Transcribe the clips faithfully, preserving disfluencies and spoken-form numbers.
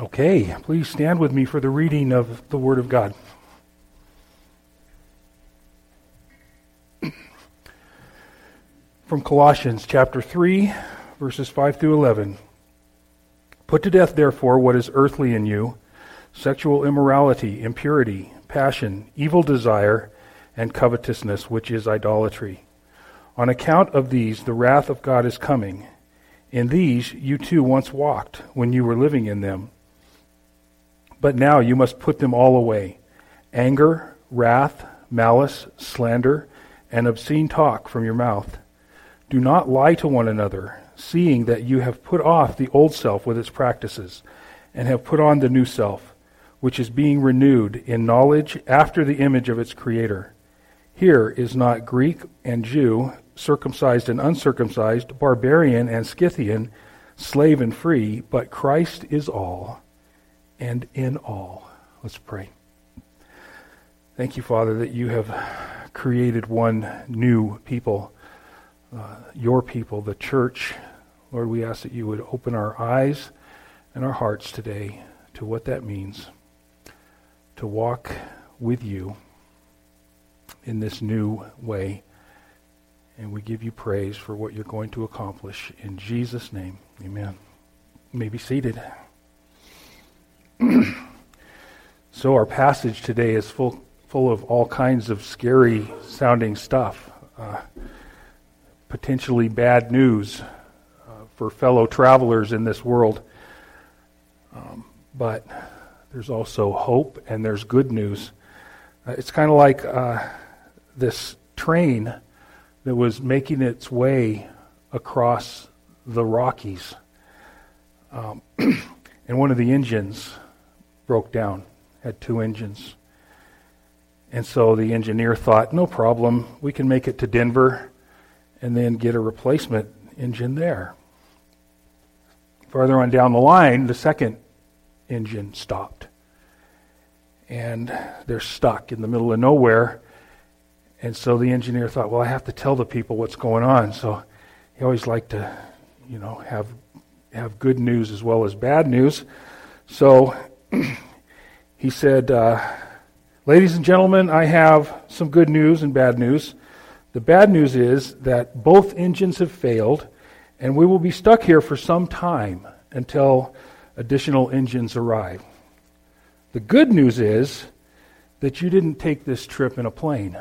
Okay, please stand with me for the reading of the Word of God. From Colossians chapter three, verses five through eleven. Put to death, therefore, what is earthly in you, sexual immorality, impurity, passion, evil desire, and covetousness, which is idolatry. On account of these, the wrath of God is coming. In these you too once walked, when you were living in them. But now you must put them all away: anger, wrath, malice, slander, and obscene talk from your mouth. Do not lie to one another, seeing that you have put off the old self with its practices, and have put on the new self, which is being renewed in knowledge after the image of its Creator. Here is not Greek and Jew, circumcised and uncircumcised, barbarian and Scythian, slave and free, but Christ is all, and in all. Let's pray. Thank you, Father, that you have created one new people, uh, your people, the church. Lord, we ask that you would open our eyes and our hearts today to what that means, to walk with you in this new way. And we give you praise for what you're going to accomplish. In Jesus' name, amen. You may be seated. So our passage today is full full of all kinds of scary sounding stuff. Uh, potentially bad news uh, for fellow travelers in this world. Um, but there's also hope and there's good news. Uh, it's kind of like uh, this train that was making its way across the Rockies. Um, and one of the engines broke down, had two engines. And so the engineer thought, no problem, we can make it to Denver and then get a replacement engine there. Farther on down the line, the second engine stopped. And they're stuck in the middle of nowhere. And so the engineer thought, well, I have to tell the people what's going on. So he always liked to, you know, have have good news as well as bad news. So he said, uh, ladies and gentlemen, I have some good news and bad news. The bad news is that both engines have failed, and we will be stuck here for some time until additional engines arrive. The good news is that you didn't take this trip in a plane.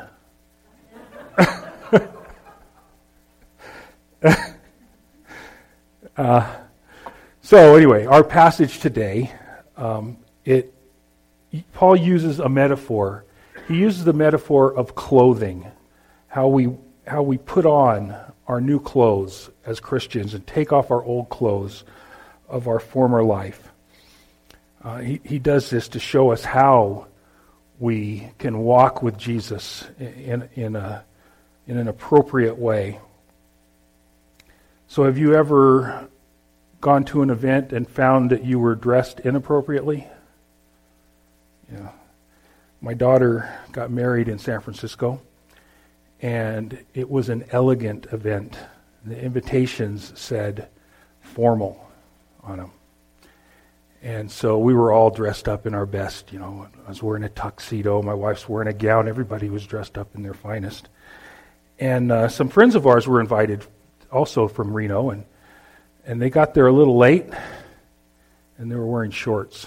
uh, so anyway, our passage today, um, it Paul uses a metaphor. He uses the metaphor of clothing, how we how we put on our new clothes as Christians and take off our old clothes of our former life. Uh, he, he does this to show us how we can walk with Jesus in in a in an appropriate way. So have you ever gone to an event and found that you were dressed inappropriately? Yeah. My daughter got married in San Francisco, and it was an elegant event. The invitations said formal on them. And so we were all dressed up in our best. You know, I was wearing a tuxedo, my wife's wearing a gown, everybody was dressed up in their finest. And uh, some friends of ours were invited also from Reno, and, and they got there a little late, and they were wearing shorts.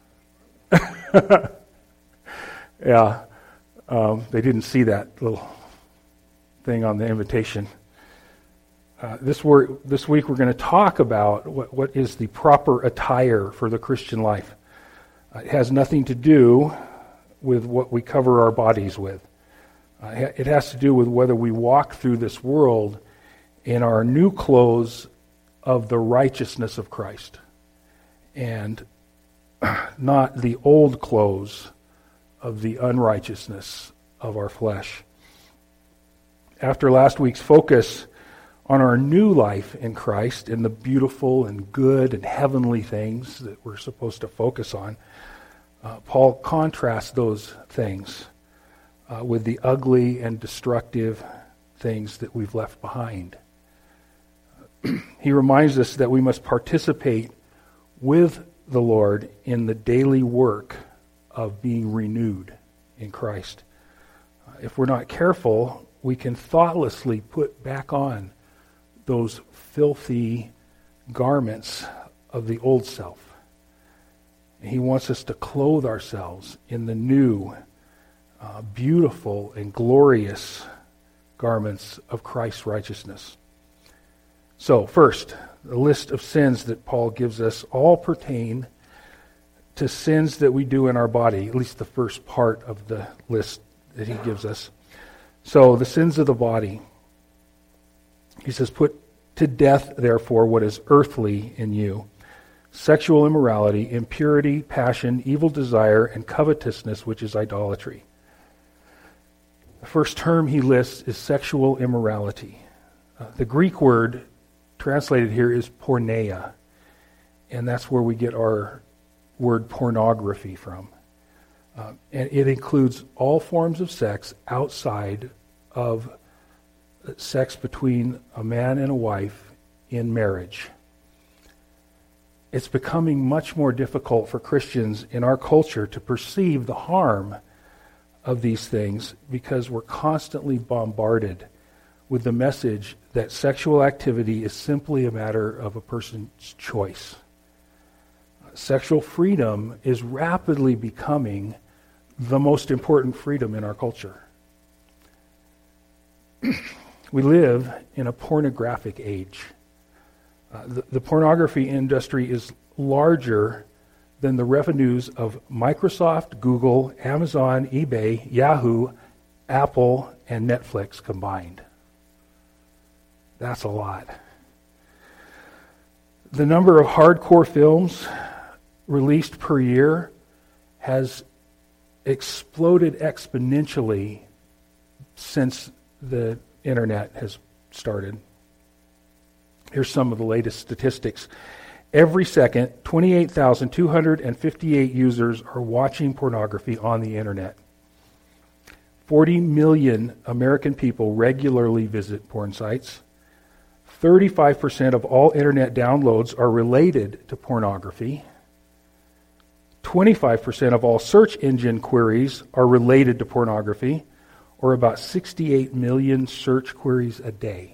Yeah, um, they didn't see that little thing on the invitation. Uh, this, wor- this week we're going to talk about what, what is the proper attire for the Christian life. Uh, it has nothing to do with what we cover our bodies with. Uh, it has to do with whether we walk through this world in our new clothes of the righteousness of Christ, and not the old clothes of the unrighteousness of our flesh. After last week's focus on our new life in Christ and the beautiful and good and heavenly things that we're supposed to focus on, uh, Paul contrasts those things uh, with the ugly and destructive things that we've left behind. He reminds us that we must participate with the Lord in the daily work of being renewed in Christ. Uh, if we're not careful, we can thoughtlessly put back on those filthy garments of the old self. And he wants us to clothe ourselves in the new, uh, beautiful and glorious garments of Christ's righteousness. So, first, the list of sins that Paul gives us all pertain to sins that we do in our body, at least the first part of the list that he gives us. So, the sins of the body. He says, put to death, therefore, what is earthly in you: sexual immorality, impurity, passion, evil desire, and covetousness, which is idolatry. The first term he lists is sexual immorality. Uh, the Greek word translated here is porneia, and that's where we get our word pornography from. Uh, and it includes all forms of sex outside of sex between a man and a wife in marriage. It's becoming much more difficult for Christians in our culture to perceive the harm of these things because we're constantly bombarded with the message that sexual activity is simply a matter of a person's choice. Sexual freedom is rapidly becoming the most important freedom in our culture. We live in a pornographic age. Uh, the, the pornography industry is larger than the revenues of Microsoft, Google, Amazon, eBay, Yahoo, Apple, and Netflix combined. That's a lot. The number of hardcore films released per year has exploded exponentially since the internet has started. Here's some of the latest statistics. Every second, twenty-eight thousand two hundred fifty-eight users are watching pornography on the internet. forty million American people regularly visit porn sites. thirty-five percent of all internet downloads are related to pornography. twenty-five percent of all search engine queries are related to pornography, or about sixty-eight million search queries a day.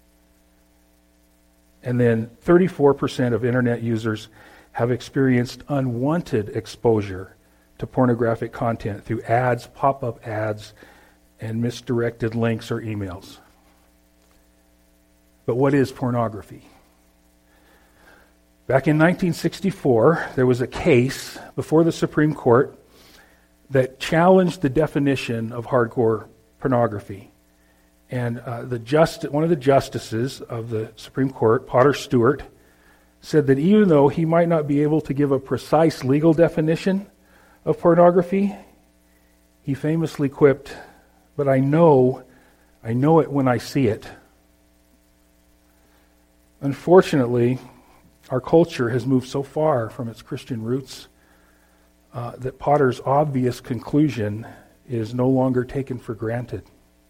And then thirty-four percent of internet users have experienced unwanted exposure to pornographic content through ads, pop-up ads, and misdirected links or emails. But what is pornography? Back in nineteen sixty-four, there was a case before the Supreme Court that challenged the definition of hardcore pornography. And uh, the just, one of the justices of the Supreme Court, Potter Stewart, said that even though he might not be able to give a precise legal definition of pornography, he famously quipped, "But I know, I know it when I see it." Unfortunately, our culture has moved so far from its Christian roots uh, that Potter's obvious conclusion is no longer taken for granted.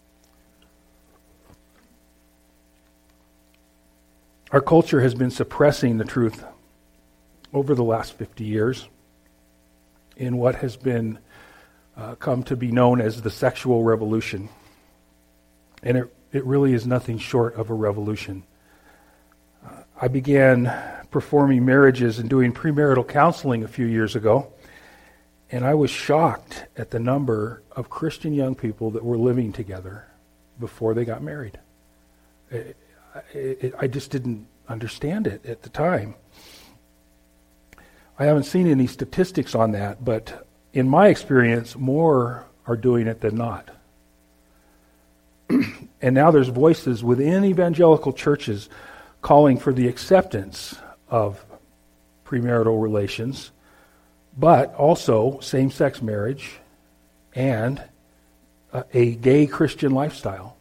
Our culture has been suppressing the truth over the last fifty years in what has been uh, come to be known as the sexual revolution. And it, it really is nothing short of a revolution. Uh, I began performing marriages and doing premarital counseling a few years ago, and I was shocked at the number of Christian young people that were living together before they got married. It, it, I just didn't understand it at the time. I haven't seen any statistics on that, but in my experience, more are doing it than not. And now there's voices within evangelical churches calling for the acceptance of premarital relations, but also same-sex marriage and a, a gay Christian lifestyle.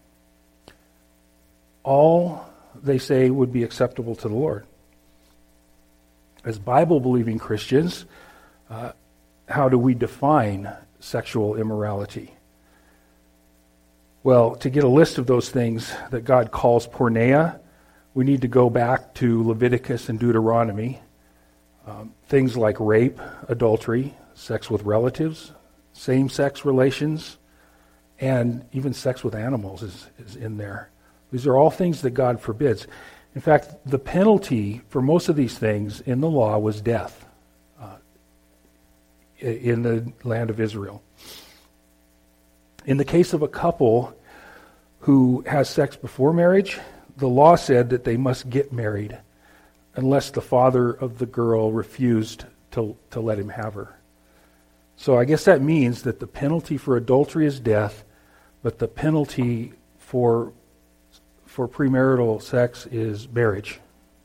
All, they say, would be acceptable to the Lord. As Bible-believing Christians, uh, how do we define sexual immorality? Well, to get a list of those things that God calls porneia, we need to go back to Leviticus and Deuteronomy. Um, things like rape, adultery, sex with relatives, same-sex relations, and even sex with animals is, is in there. These are all things that God forbids. In fact, the penalty for most of these things in the law was death uh, in the land of Israel. In the case of a couple who has sex before marriage, the law said that they must get married unless the father of the girl refused to, to let him have her. So I guess that means that the penalty for adultery is death, but the penalty for for premarital sex is marriage.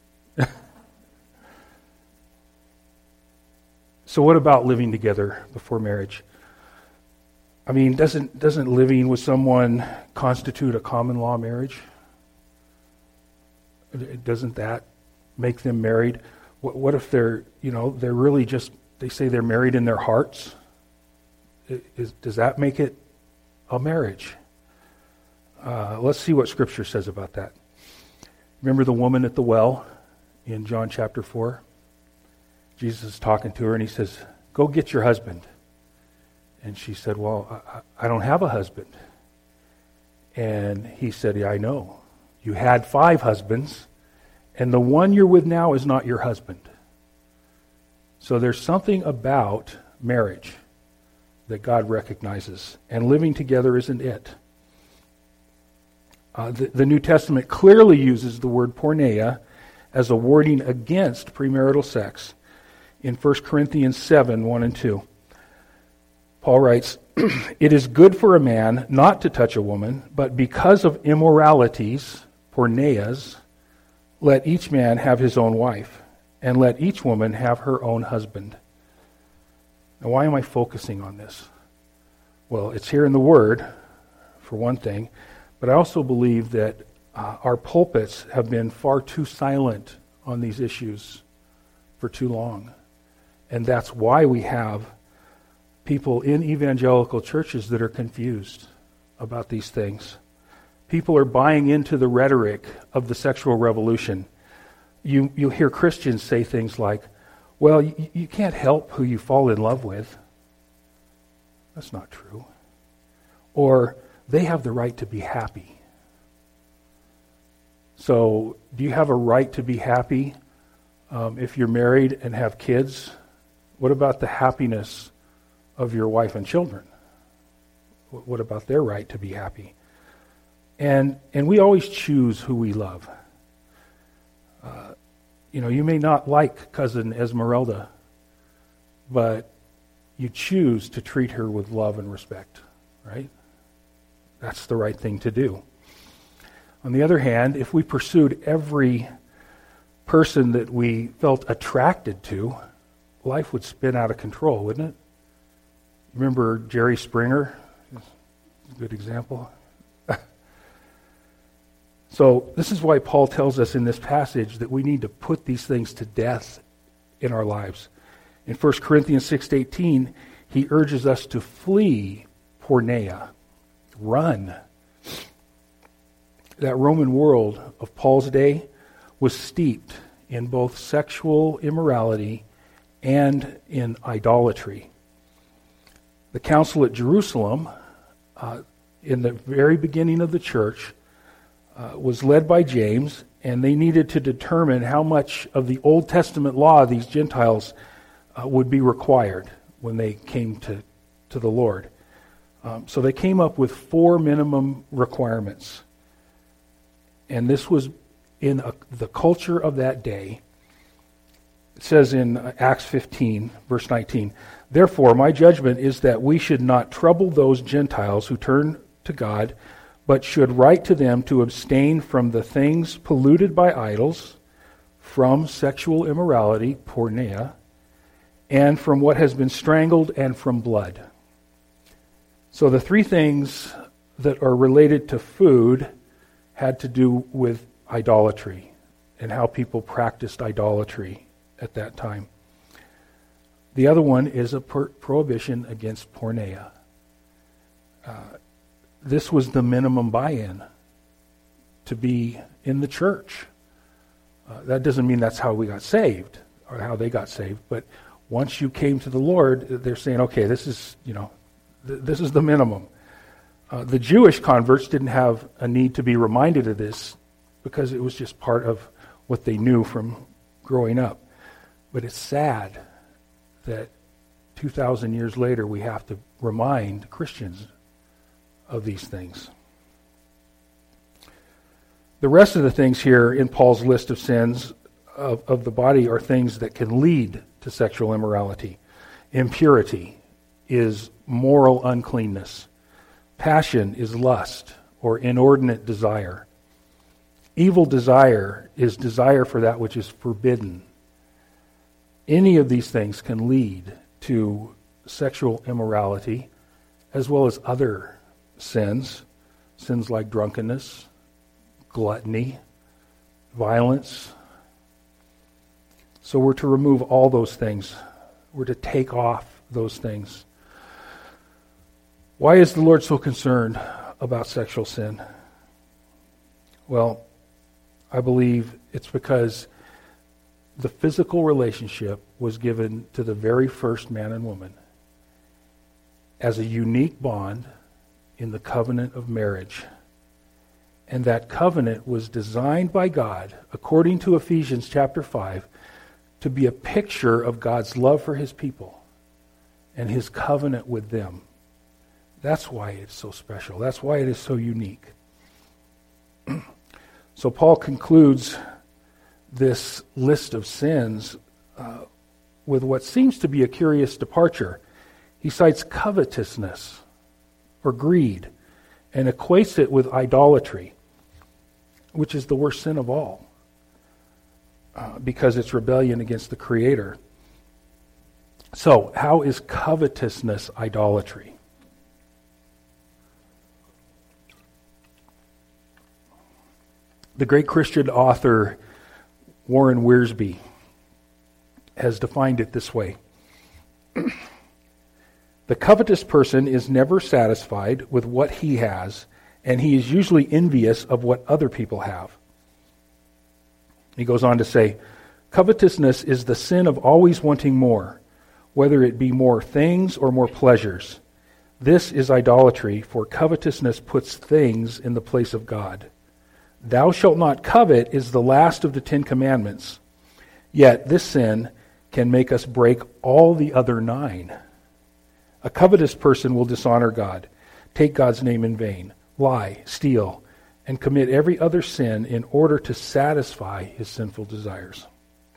So what about living together before marriage? I mean, doesn't doesn't living with someone constitute a common law marriage? Doesn't that make them married? What, what if they're, you know, they're really just, they say they're married in their hearts? Is, does that make it a marriage? Uh, let's see what Scripture says about that. Remember the woman at the well in John chapter four? Jesus is talking to her and he says, "Go get your husband." And she said, "Well, I, I don't have a husband." And he said, "Yeah, I know. You had five husbands, and the one you're with now is not your husband." So there's something about marriage that God recognizes, and living together isn't it. Uh, the, the New Testament clearly uses the word porneia as a wording against premarital sex in First Corinthians seven, one and two. Paul writes, "It is good for a man not to touch a woman, but because of immoralities, porneias, let each man have his own wife, and let each woman have her own husband." Now, why am I focusing on this? Well, it's here in the Word, for one thing, but I also believe that uh, our pulpits have been far too silent on these issues for too long. And that's why we have people in evangelical churches that are confused about these things. People are buying into the rhetoric of the sexual revolution. You you hear Christians say things like, "Well, you, you can't help who you fall in love with." That's not true. Or, "They have the right to be happy." So, do you have a right to be happy um, if you're married and have kids? What about the happiness of your wife and children? What about their right to be happy? And and we always choose who we love. Uh, you know, you may not like cousin Esmeralda, but you choose to treat her with love and respect, right? That's the right thing to do. On the other hand, if we pursued every person that we felt attracted to, life would spin out of control, wouldn't it? Remember Jerry Springer? A good example. So this is why Paul tells us in this passage that we need to put these things to death in our lives. In First Corinthians six eighteen, he urges us to flee porneia, run. That Roman world of Paul's day was steeped in both sexual immorality and in idolatry. The council at Jerusalem, uh, in the very beginning of the church, uh, was led by James, and they needed to determine how much of the Old Testament law these Gentiles uh, would be required when they came to, to the Lord. Um, so they came up with four minimum requirements. And this was in a, the culture of that day. It says in Acts fifteen, verse nineteen, "Therefore, my judgment is that we should not trouble those Gentiles who turn to God, but should write to them to abstain from the things polluted by idols, from sexual immorality, porneia, and from what has been strangled, and from blood." So the three things that are related to food had to do with idolatry and how people practiced idolatry at that time. The other one is a per- prohibition against porneia. Uh, this was the minimum buy-in to be in the church. Uh, that doesn't mean that's how we got saved. or how they got saved. But once you came to the Lord, they're saying, okay, this is, you know, th- this is the minimum. Uh, the Jewish converts didn't have a need to be reminded of this because it was just part of what they knew from growing up. But it's sad that two thousand years later we have to remind Christians of these things. The rest of the things here in Paul's list of sins of, of the body are things that can lead to sexual immorality. Impurity is moral uncleanness. Passion is lust or inordinate desire. Evil desire is desire for that which is forbidden. Any of these things can lead to sexual immorality as well as other sins, sins like drunkenness, gluttony, violence. So we're to remove all those things. We're to take off those things. Why is the Lord so concerned about sexual sin? Well, I believe it's because the physical relationship was given to the very first man and woman as a unique bond in the covenant of marriage. And that covenant was designed by God, according to Ephesians chapter five, to be a picture of God's love for his people and his covenant with them. That's why it's so special. That's why it is so unique. So Paul concludes this list of sins uh, with what seems to be a curious departure. He cites covetousness or greed and equates it with idolatry, which is the worst sin of all uh, because it's rebellion against the Creator. So, how is covetousness idolatry? The great Christian author Warren Wiersbe has defined it this way. The covetous person is never satisfied with what he has, and he is usually envious of what other people have. He goes on to say, covetousness is the sin of always wanting more, whether it be more things or more pleasures. This is idolatry, for covetousness puts things in the place of God. Thou shalt not covet is the last of the Ten Commandments. Yet this sin can make us break all the other nine. A covetous person will dishonor God, take God's name in vain, lie, steal, and commit every other sin in order to satisfy his sinful desires.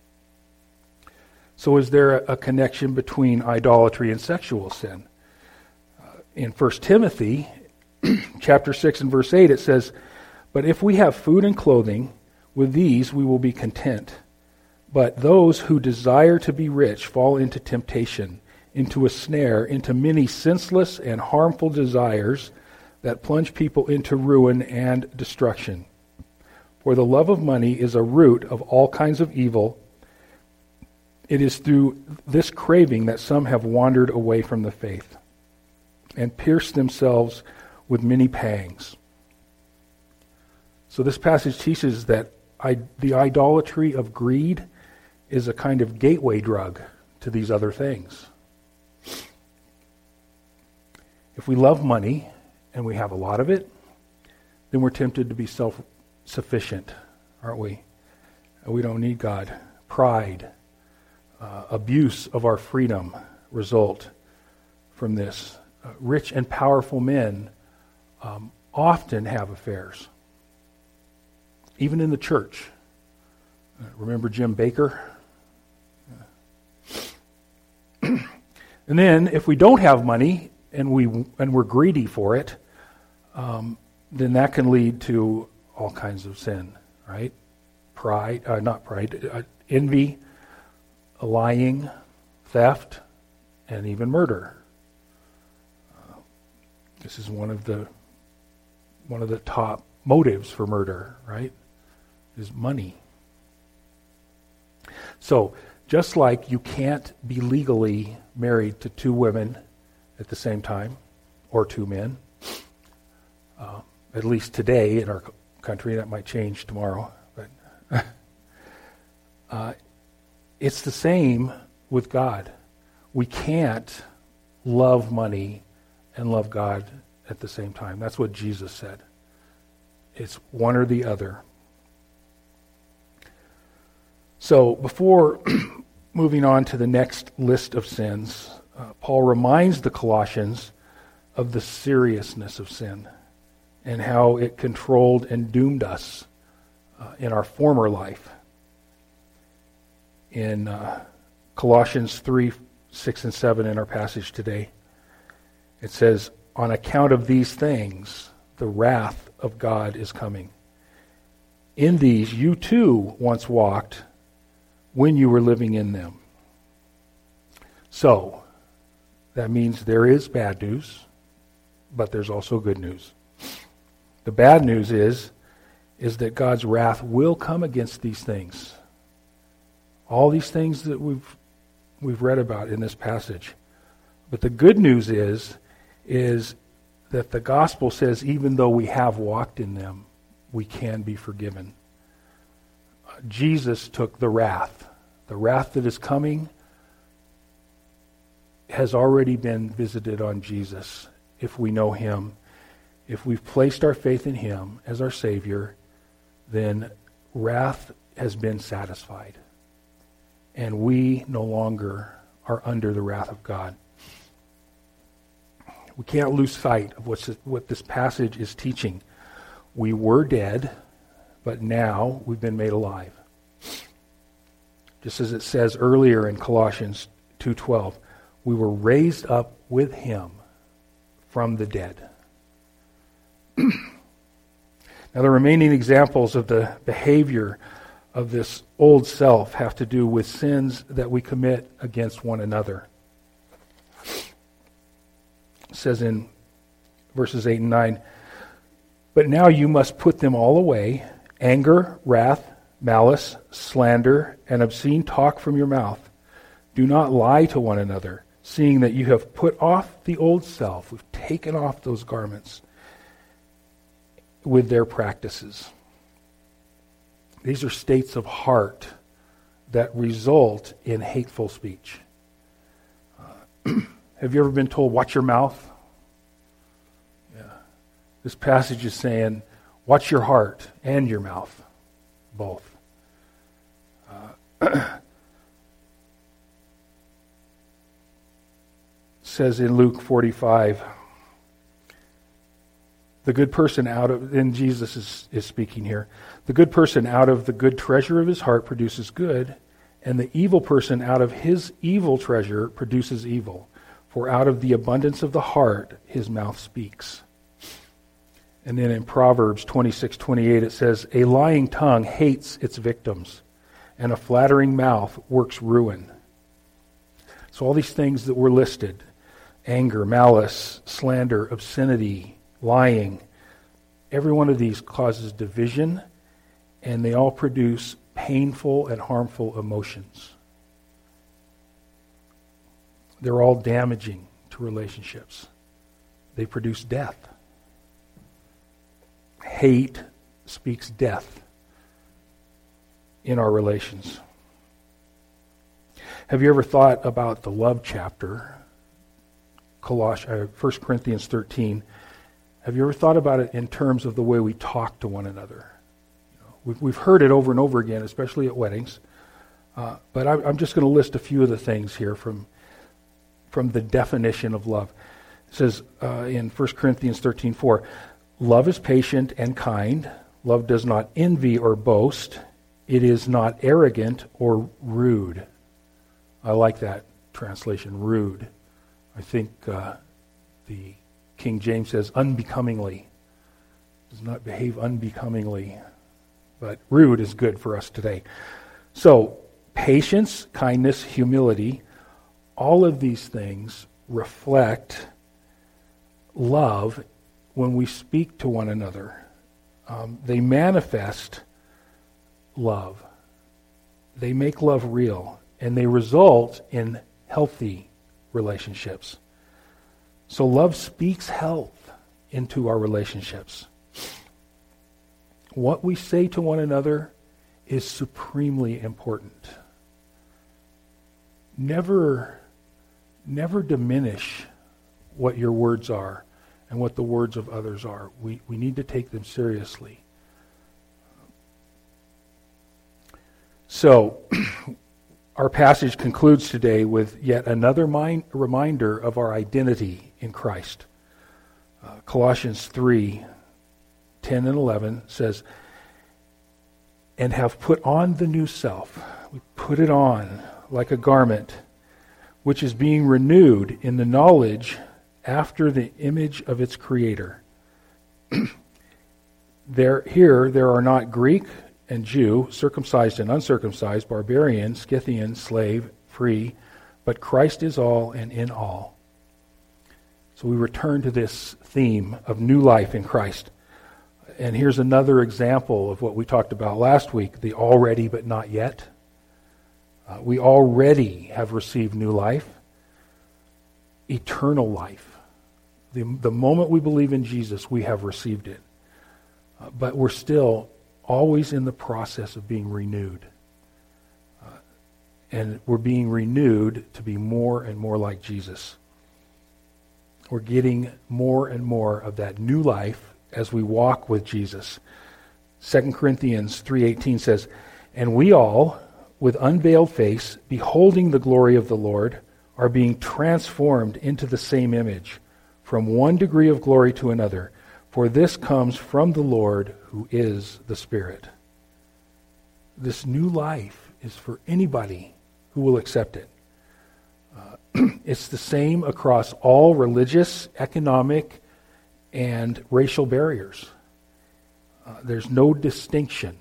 So is there a connection between idolatry and sexual sin? Uh, in First Timothy chapter six and verse eight, it says, but if we have food and clothing, with these we will be content. But those who desire to be rich fall into temptation, into a snare, into many senseless and harmful desires that plunge people into ruin and destruction. For the love of money is a root of all kinds of evil. It is through this craving that some have wandered away from the faith and pierced themselves with many pangs. So this passage teaches that I, the idolatry of greed is a kind of gateway drug to these other things. If we love money and we have a lot of it, then we're tempted to be self-sufficient, aren't we? We don't need God. Pride, uh, abuse of our freedom result from this. Uh, rich and powerful men um, often have affairs. Even in the church. Uh, remember Jim Baker? Uh. And then, if we don't have money and we and we're greedy for it, um, then that can lead to all kinds of sin, right? Pride, uh, not pride, uh, envy, lying, theft, and even murder. Uh, this is one of the one of the top motives for murder, right? Is money. So, just like you can't be legally married to two women at the same time, or two men, uh, at least today in our country, that might change tomorrow, but uh, it's the same with God. We can't love money and love God at the same time. That's what Jesus said. It's one or the other. So before moving on to the next list of sins, uh, Paul reminds the Colossians of the seriousness of sin and how it controlled and doomed us uh, in our former life. In uh, Colossians three, six, and seven in our passage today, it says, "On account of these things, the wrath of God is coming. In these you too once walked when you were living in them." So, that means there is bad news, but there's also good news. The bad news is, is that God's wrath will come against these things. All these things that we've we've read about in this passage. But the good news is, is that the gospel says even though we have walked in them, we can be forgiven. Uh, Jesus took the wrath. The wrath that is coming has already been visited on Jesus if we know him. If we've placed our faith in him as our Savior, then wrath has been satisfied. And we no longer are under the wrath of God. We can't lose sight of what's, what this passage is teaching. We were dead, but now we've been made alive. Just as it says earlier in Colossians two twelve, we were raised up with him from the dead. Now the remaining examples of the behavior of this old self have to do with sins that we commit against one another. It says in verses eight and nine, "But now you must put them all away, anger, wrath, malice, slander, and obscene talk from your mouth. Do not lie to one another, seeing that you have put off the old self." We've taken off those garments with their practices. These are states of heart that result in hateful speech. Uh, have you ever been told, watch your mouth? Yeah. This passage is saying, watch your heart and your mouth, both. Uh, says in Luke forty-five, the good person out of, and Jesus is, is speaking here, the good person out of the good treasure of his heart produces good, and the evil person out of his evil treasure produces evil. For out of the abundance of the heart, his mouth speaks. And then in Proverbs twenty-six twenty-eight it says, a lying tongue hates its victims, and a flattering mouth works ruin. So all these things that were listed, anger, malice, slander, obscenity, lying, every one of these causes division, and they all produce painful and harmful emotions. They're all damaging to relationships. They produce death. Hate speaks death in our relations. Have you ever thought about the love chapter, Colossians, uh, First Corinthians thirteen? Have you ever thought about it in terms of the way we talk to one another? You know, we've, we've heard it over and over again, especially at weddings. Uh, but I, I'm just going to list a few of the things here from, from the definition of love. It says uh, in First Corinthians thirteen four, love is patient and kind. Love does not envy or boast. It is not arrogant or rude. I like that translation, rude. I think uh, the King James says unbecomingly. Does not behave unbecomingly. But rude is good for us today. So, patience, kindness, humility, all of these things reflect love when we speak to one another. Um, they manifest love. They make love real, and they result in healthy relationships. So love speaks health into our relationships. What we say to one another is supremely important. never, never diminish what your words are and what the words of others are. We, we need to take them seriously. So, our passage concludes today with yet another mind, reminder of our identity in Christ. Uh, Colossians three, ten and eleven says, and have put on the new self. We put it on like a garment, which is being renewed in the knowledge after the image of its creator. there, here, there are not Greek and Jew, circumcised and uncircumcised, barbarian, Scythian, slave, free, but Christ is all and in all. So we return to this theme of new life in Christ. And here's another example of what we talked about last week, the already but not yet. Uh, we already have received new life, eternal life. The, the moment we believe in Jesus, we have received it. Uh, but we're still always in the process of being renewed. Uh, and we're being renewed to be more and more like Jesus. We're getting more and more of that new life as we walk with Jesus. Second Corinthians three eighteen says, and we all, with unveiled face, beholding the glory of the Lord, are being transformed into the same image, from one degree of glory to another. For this comes from the Lord, who is the Spirit. This new life is for anybody who will accept it. Uh, it's the same across all religious, economic, and racial barriers. Uh, there's no distinction.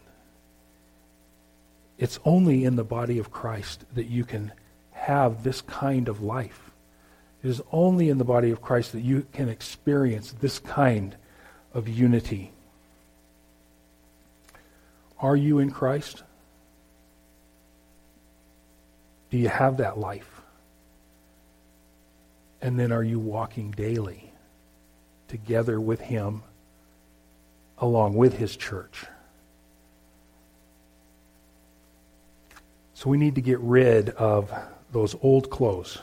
It's only in the body of Christ that you can have this kind of life. It is only in the body of Christ that you can experience this kind of unity. Are you in Christ? Do you have that life? And then are you walking daily together with Him, along with His church? So we need to get rid of those old clothes.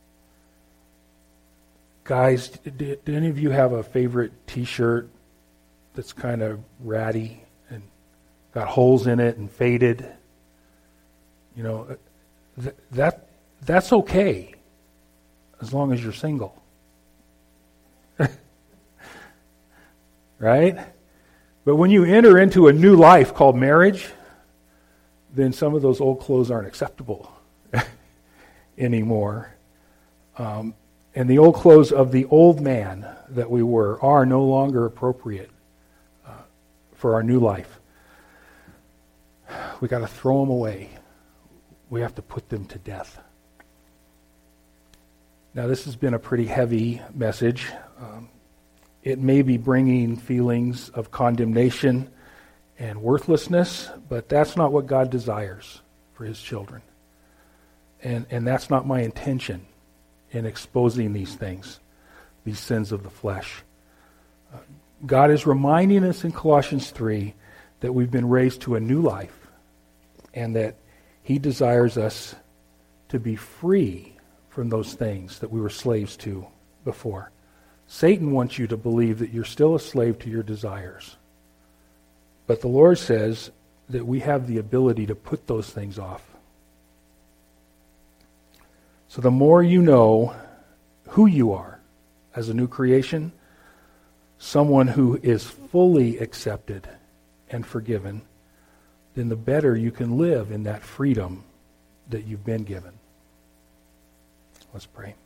Guys, do, do any of you have a favorite t-shirt that's kind of ratty and got holes in it and faded? You know, th- that that's okay as long as you're single. Right? But when you enter into a new life called marriage, then some of those old clothes aren't acceptable anymore. Um, and the old clothes of the old man that we were are no longer appropriate uh, for our new life. We got to throw them away. We have to put them to death. Now, this has been a pretty heavy message. Um, it may be bringing feelings of condemnation and worthlessness, but that's not what God desires for His children. And, and that's not my intention in exposing these things, these sins of the flesh. Uh, God is reminding us in Colossians three that we've been raised to a new life and that He desires us to be free from those things that we were slaves to before. Satan wants you to believe that you're still a slave to your desires. But the Lord says that we have the ability to put those things off. So the more you know who you are as a new creation, someone who is fully accepted and forgiven, then the better you can live in that freedom that you've been given. Let's pray.